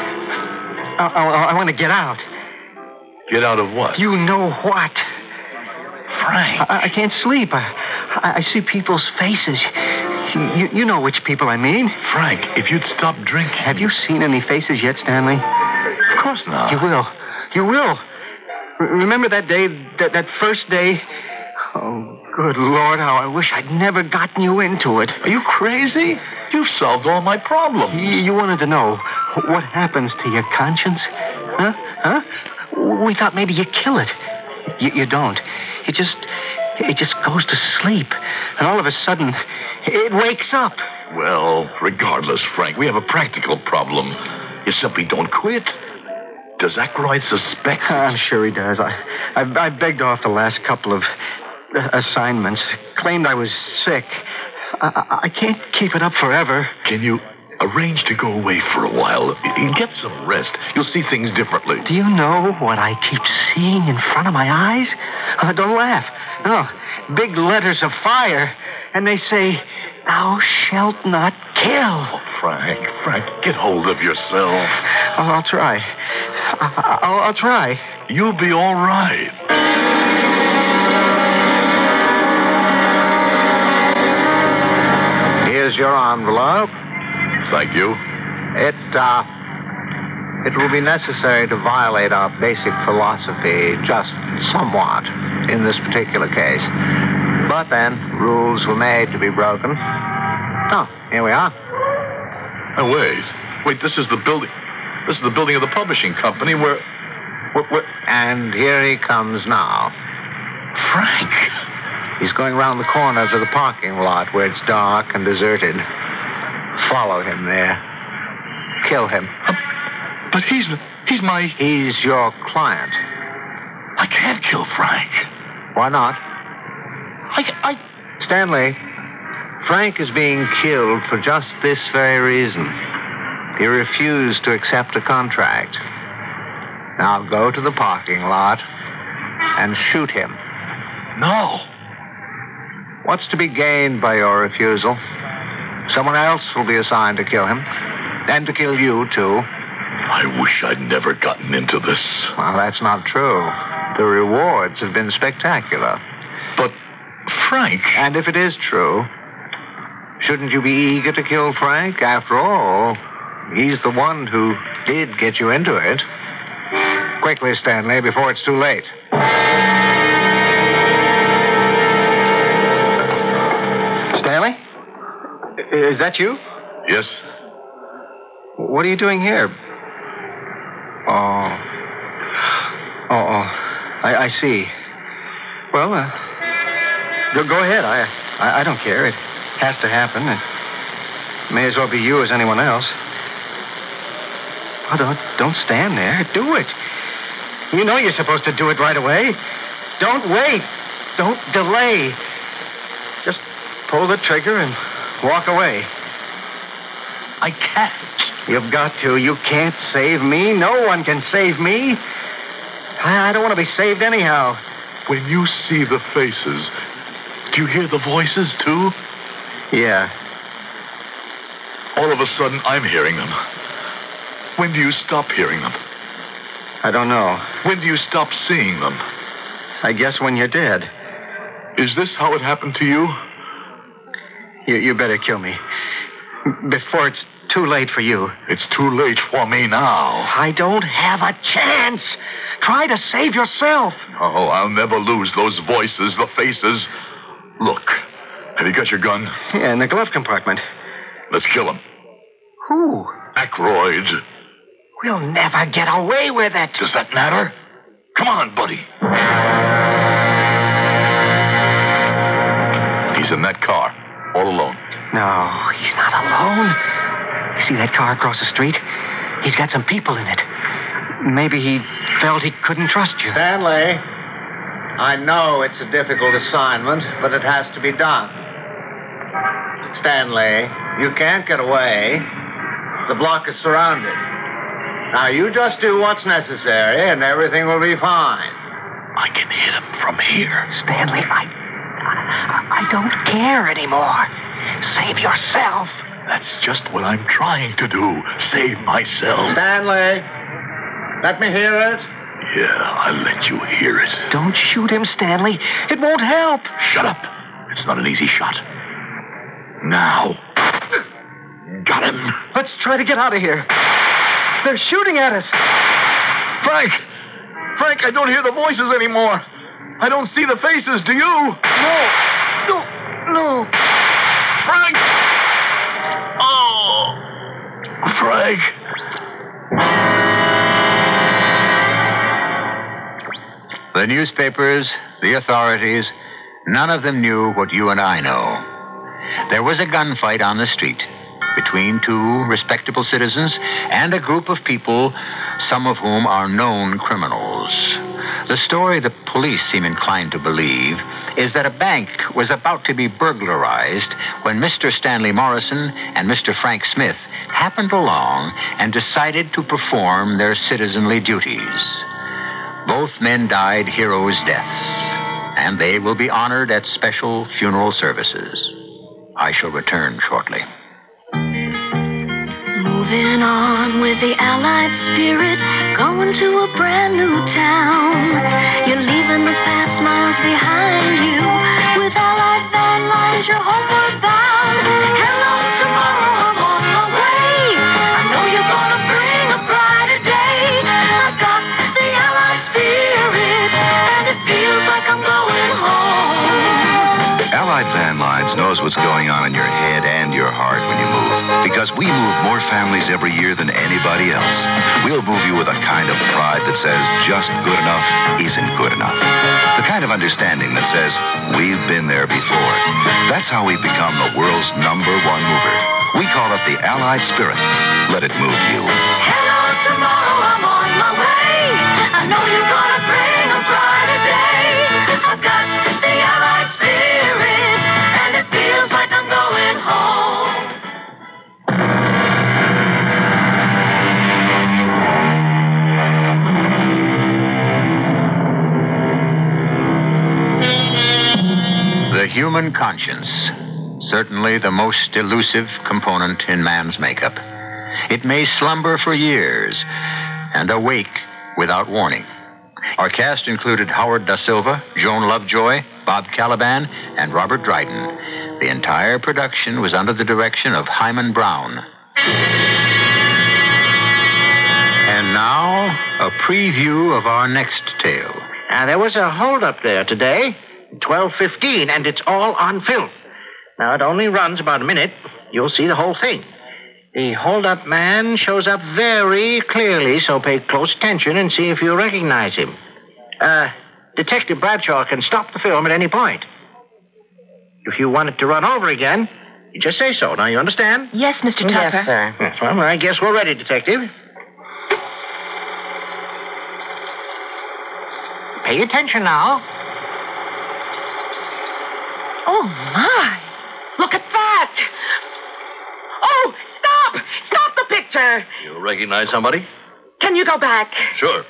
I, I, I want to get out. Get out of what? You know what? Frank. I, I can't sleep. I, I, I see people's faces. You, you know which people I mean. Frank, if you'd stop drinking. Have you seen any faces yet, Stanley? Of course not. You will. You will. R- remember that day, that, that first day? Oh, good Lord, how I wish I'd never gotten you into it. Are you crazy? You've solved all my problems. You, you wanted to know what happens to your conscience? Huh? Huh? We thought maybe you kill it. You, you don't. It just... It just goes to sleep. And all of a sudden, it wakes up. Well, regardless, Frank, we have a practical problem. You simply don't quit. Does Aykroyd suspect? I'm sure he does. I, I, I begged off the last couple of uh, assignments. Claimed I was sick. I, I, I can't keep it up forever. Can you arrange to go away for a while? Get some rest. You'll see things differently. Do you know what I keep seeing in front of my eyes? Uh, don't laugh. No, big letters of fire. And they say, thou shalt not kill. Oh, Frank, Frank, get hold of yourself. Oh, I'll try. I- I'll, I'll try. You'll be all right. Here's your envelope. Thank you. It, uh... It will be necessary to violate our basic philosophy just somewhat in this particular case. But then, rules were made to be broken. Oh, here we are. Oh, wait. Wait, this is the building. This is the building of the publishing company where... where, where... And here he comes now. Frank! He's going round the corner to the parking lot where it's dark and deserted. Follow him there. Kill him. Uh, but he's... he's my... He's your client. I can't kill Frank. Why not? I... I... Stanley, Frank is being killed for just this very reason. He refused to accept a contract. Now go to the parking lot and shoot him. No. What's to be gained by your refusal? Someone else will be assigned to kill him. And to kill you, too. I wish I'd never gotten into this. Well, that's not true. The rewards have been spectacular. But, Frank... And if it is true, shouldn't you be eager to kill Frank? After all, he's the one who did get you into it. Quickly, Stanley, before it's too late. Stanley? Is that you? Yes. What are you doing here? Oh. Oh, oh. I, I see. Well, uh, go, go ahead. I, I I don't care. It has to happen. It may as well be you as anyone else. Oh, don't, don't stand there. Do it. You know you're supposed to do it right away. Don't wait. Don't delay. Just pull the trigger and walk away. I can't. You've got to. You can't save me. No one can save me. I, I don't want to be saved anyhow. When you see the faces, do you hear the voices, too? Yeah. All of a sudden, I'm hearing them. When do you stop hearing them? I don't know. When do you stop seeing them? I guess when you're dead. Is this how it happened to you? You, you better kill me. Before it's too late for you. It's too late for me now. I don't have a chance. Try to save yourself. Oh, I'll never lose those voices, the faces. Look, have you got your gun? Yeah, in the glove compartment. Let's kill him. Who? Aykroyd. We'll never get away with it. Does that matter? Come on, buddy. He's in that car, all alone. No, he's not alone. You see that car across the street? He's got some people in it. Maybe he felt he couldn't trust you. Stanley, I know it's a difficult assignment, but it has to be done. Stanley, you can't get away. The block is surrounded. Now, you just do what's necessary, and everything will be fine. I can hit him from here. Stanley, I... I, I don't care anymore. Save yourself. That's just what I'm trying to do. Save myself. Stanley, let me hear it. Yeah, I'll let you hear it. Don't shoot him, Stanley. It won't help. Shut up. It's not an easy shot. Now. Got him. Let's try to get out of here. They're shooting at us. Frank! Frank, I don't hear the voices anymore. I don't see the faces. Do you? No. No. No. Frank! Oh! Frank! The newspapers, the authorities, none of them knew what you and I know. There was a gunfight on the street between two respectable citizens and a group of people, some of whom are known criminals. The story the police seem inclined to believe is that a bank was about to be burglarized when Mister Stanley Morrison and Mister Frank Smith happened along and decided to perform their citizenly duties. Both men died heroes' deaths, and they will be honored at special funeral services. I shall return shortly. Moving on with the Allied spirit, going to a brand new town. You're leaving the past miles behind you. With Allied van lines, you're homeward bound. Hello, tomorrow, I'm on my way. I know you're gonna bring a brighter day. I've got the Allied spirit, and it feels like I'm going home. Allied Van Lines knows what's going on in your head and your heart when you move. Because we move more families every year than anybody else. We'll move you with a kind of pride that says just good enough isn't good enough. The kind of understanding that says we've been there before. That's how we've become the world's number one mover. We call it the Allied Spirit. Let it move you. Hello, tomorrow, I'm on my way. I know you're gonna bring a brighter day. I've got the Allied spirit, and it feels like I'm going home. The The human conscience, certainly the most elusive component in man's makeup. It may slumber for years and awake without warning. Our cast included Howard Da Silva, Joan Lovejoy, Bob Caliban, and Robert Dryden. The entire production was under the direction of Hyman Brown. And now, a preview of our next tale. Now, there was a holdup there today, twelve fifteen, and it's all on film. Now, it only runs about a minute. You'll see the whole thing. The hold-up man shows up very clearly, so pay close attention and see if you recognize him. Uh, Detective Bradshaw can stop the film at any point. If you want it to run over again, you just say so. Now, you understand? Yes, Mister Tucker. Yes, sir. Yes, well, I guess we're ready, Detective. Pay attention now. Oh, my. Look at that. Oh, stop. Stop the picture. You recognize somebody? Can you go back? Sure.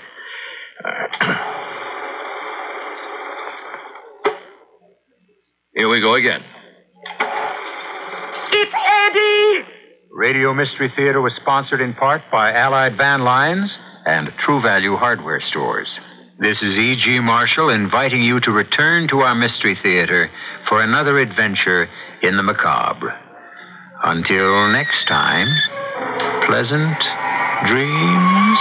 Here we go again. It's Eddie. Radio Mystery Theater was sponsored in part by Allied Van Lines and True Value Hardware Stores. This is E G. Marshall inviting you to return to our Mystery Theater for another adventure in the macabre. Until next time, pleasant dreams.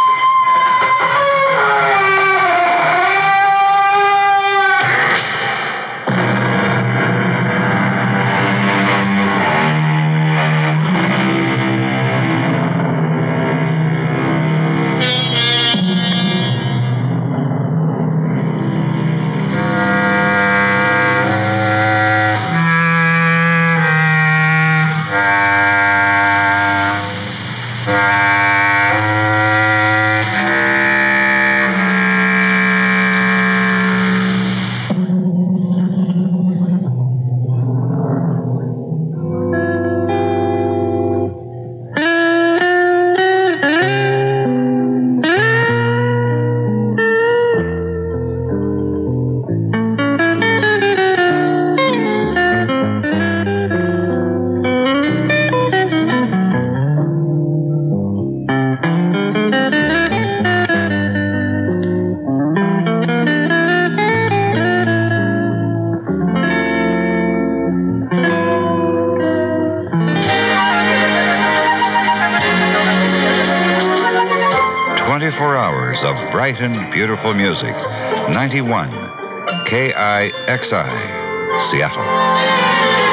twenty-four hours of bright and beautiful music. ninety-one K I X I, Seattle.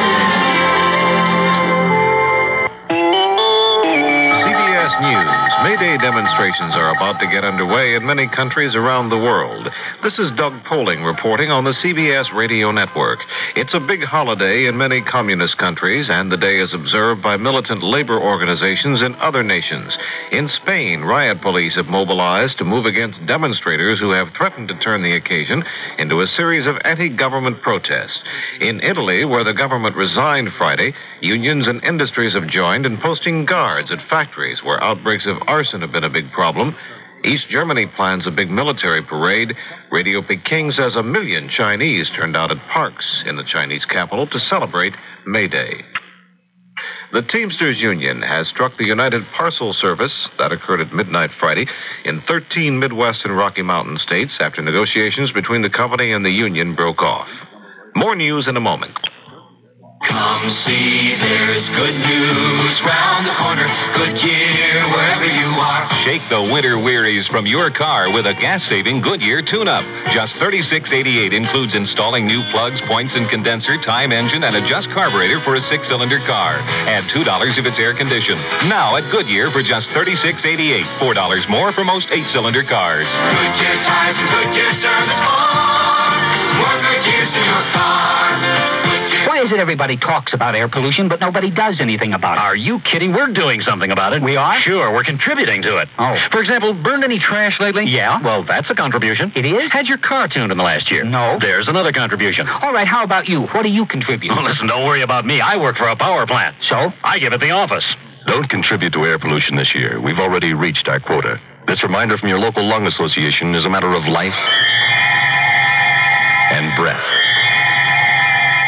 News. May Day demonstrations are about to get underway in many countries around the world. This is Doug Poling reporting on the C B S Radio Network. It's a big holiday in many communist countries, and the day is observed by militant labor organizations in other nations. In Spain, riot police have mobilized to move against demonstrators who have threatened to turn the occasion into a series of anti-government protests. In Italy, where the government resigned Friday, unions and industries have joined in posting guards at factories where outbreaks of arson have been a big problem. East Germany plans a big military parade. Radio Peking says a million Chinese turned out at parks in the Chinese capital to celebrate May Day. The Teamsters Union has struck the United Parcel Service that occurred at midnight Friday in thirteen Midwest and Rocky Mountain states after negotiations between the company and the union broke off. More news in a moment. Come see, there's good news round the corner. Goodyear, wherever you are. Shake the winter wearies from your car with a gas-saving Goodyear tune-up. Just thirty-six eighty-eight includes installing new plugs, points and condenser, time engine, and adjust carburetor for a six-cylinder car. Add two dollars if it's air-conditioned. Now at Goodyear for just thirty-six eighty-eight. four dollars more for most eight-cylinder cars. Goodyear tires and Goodyear service. Oh, more Goodyears in your car. Why is it everybody talks about air pollution, but nobody does anything about it? Are you kidding? We're doing something about it. We are? Sure, we're contributing to it. Oh. For example, burned any trash lately? Yeah. Well, that's a contribution. It is? Had your car tuned in the last year? No. There's another contribution. All right, how about you? What do you contribute? Oh, listen, don't worry about me. I work for a power plant. So? I give it the office. Don't contribute to air pollution this year. We've already reached our quota. This reminder from your local lung association is a matter of life and breath.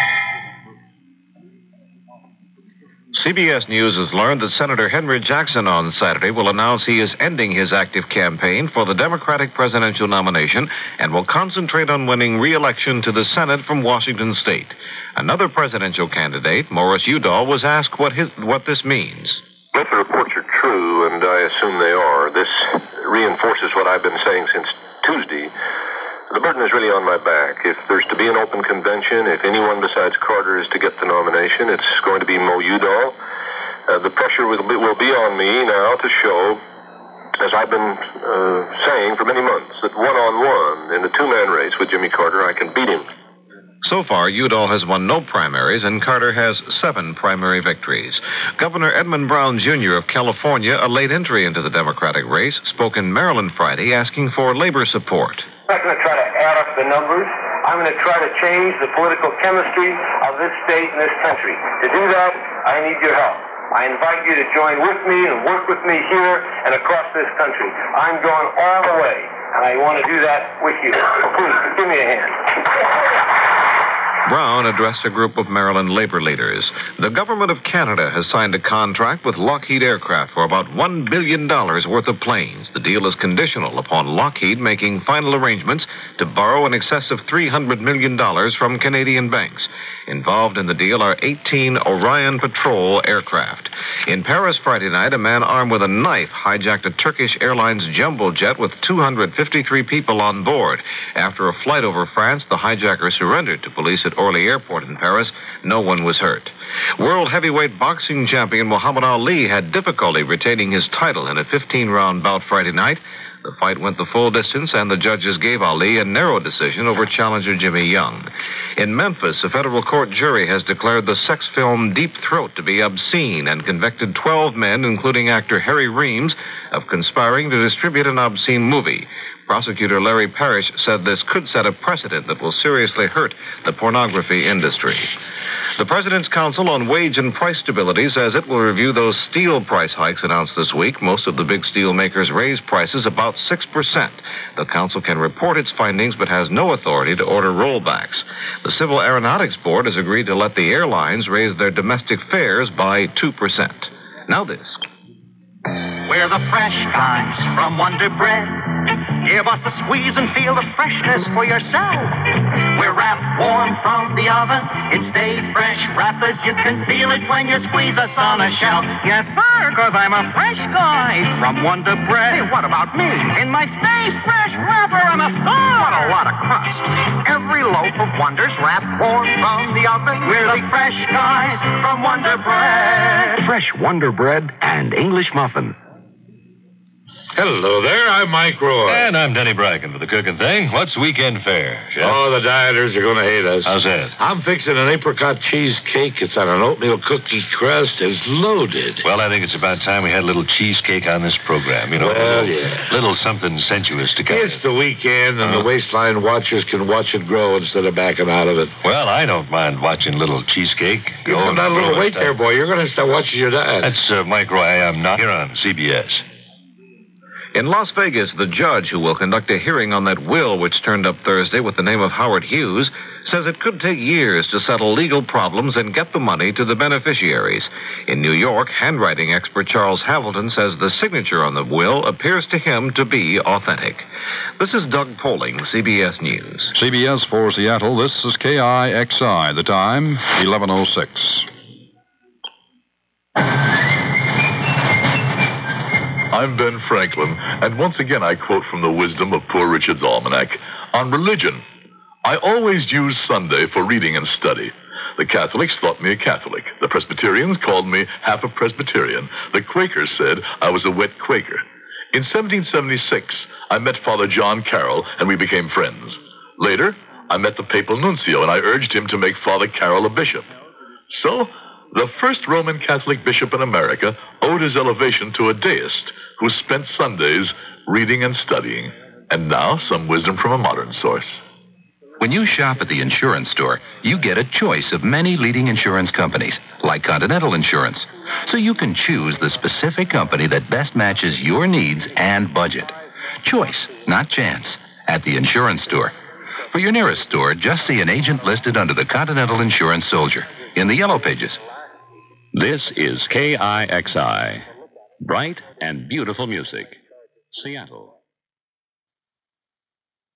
C B S News has learned that Senator Henry Jackson on Saturday will announce he is ending his active campaign for the Democratic presidential nomination and will concentrate on winning re-election to the Senate from Washington State. Another presidential candidate, Morris Udall, was asked what his what this means. If the reports are true, and I assume they are, this reinforces what I've been saying since Tuesday. The burden is really on my back. If there's to be an open convention, if anyone besides Carter is to get the nomination, it's going to be Mo Udall. Uh, the pressure will be, will be on me now to show, as I've been uh, saying for many months, that one-on-one in a two-man race with Jimmy Carter, I can beat him. So far, Udall has won no primaries, and Carter has seven primary victories. Governor Edmund Brown, Junior of California, a late entry into the Democratic race, spoke in Maryland Friday asking for labor support. I'm not going to try to add up the numbers. I'm going to try to change the political chemistry of this state and this country. To do that, I need your help. I invite you to join with me and work with me here and across this country. I'm going all the way, and I want to do that with you. So please, give me a hand. Brown addressed a group of Maryland labor leaders. The government of Canada has signed a contract with Lockheed Aircraft for about one billion dollars worth of planes. The deal is conditional upon Lockheed making final arrangements to borrow in excess of three hundred million dollars from Canadian banks. Involved in the deal are eighteen Orion Patrol aircraft. In Paris Friday night, a man armed with a knife hijacked a Turkish Airlines jumbo jet with two hundred fifty-three people on board. After a flight over France, the hijacker surrendered to police at Orly Airport in Paris. No one was hurt. World heavyweight boxing champion Muhammad Ali had difficulty retaining his title in a fifteen-round bout Friday night. The fight went the full distance, and the judges gave Ali a narrow decision over challenger Jimmy Young. In Memphis, a federal court jury has declared the sex film Deep Throat to be obscene and convicted twelve men, including actor Harry Reams, of conspiring to distribute an obscene movie. Prosecutor Larry Parrish said this could set a precedent that will seriously hurt the pornography industry. The President's Council on Wage and Price Stability says it will review those steel price hikes announced this week. Most of the big steel makers raised prices about six percent. The Council can report its findings but has no authority to order rollbacks. The Civil Aeronautics Board has agreed to let the airlines raise their domestic fares by two percent. Now this. We're the fresh guys from Wonder Bread. Give us a squeeze and feel the freshness for yourself. We're wrapped warm from the oven. It stays fresh, wrappers. You can feel it when you squeeze us on a shelf. Yes, sir, because I'm a fresh guy from Wonder Bread. Hey, what about me? In my Stay Fresh wrapper, I'm a star. What a lot of crust. Every loaf of Wonder's wrapped warm from the oven. We're the fresh guys from Wonder Bread. Fresh Wonder Bread and English muffins. Hello there, I'm Mike Roy. And I'm Denny Bracken for the cooking thing. What's weekend fare, Chef? Oh, the dieters are going to hate us. How's that? I'm fixing an apricot cheesecake. It's on an oatmeal cookie crust. It's loaded. Well, I think it's about time we had a little cheesecake on this program. You know, well, a little, yeah. little something sensuous to come. It's the weekend, and uh-huh. the waistline watchers can watch it grow instead of backing out of it. Well, I don't mind watching a little cheesecake. You've got a little weight there, boy. You're going to start watching your diet. That's uh, Mike Roy. I'm not here on C B S. In Las Vegas, the judge who will conduct a hearing on that will which turned up Thursday with the name of Howard Hughes says it could take years to settle legal problems and get the money to the beneficiaries. In New York, handwriting expert Charles Hamilton says the signature on the will appears to him to be authentic. This is Doug Poling, C B S News. C B S for Seattle, this is K I X I. The time, eleven oh six. I'm Ben Franklin, and once again I quote from the wisdom of Poor Richard's Almanac. On religion, I always use Sunday for reading and study. The Catholics thought me a Catholic. The Presbyterians called me half a Presbyterian. The Quakers said I was a wet Quaker. In seventeen seventy-six, I met Father John Carroll, and we became friends. Later, I met the papal nuncio, and I urged him to make Father Carroll a bishop. So, the first Roman Catholic bishop in America owed his elevation to a deist who spent Sundays reading and studying. And now, some wisdom from a modern source. When you shop at the insurance store, you get a choice of many leading insurance companies, like Continental Insurance. So you can choose the specific company that best matches your needs and budget. Choice, not chance, at the insurance store. For your nearest store, just see an agent listed under the Continental Insurance Soldier in the Yellow Pages. This is K I X I. Bright and beautiful music. Seattle.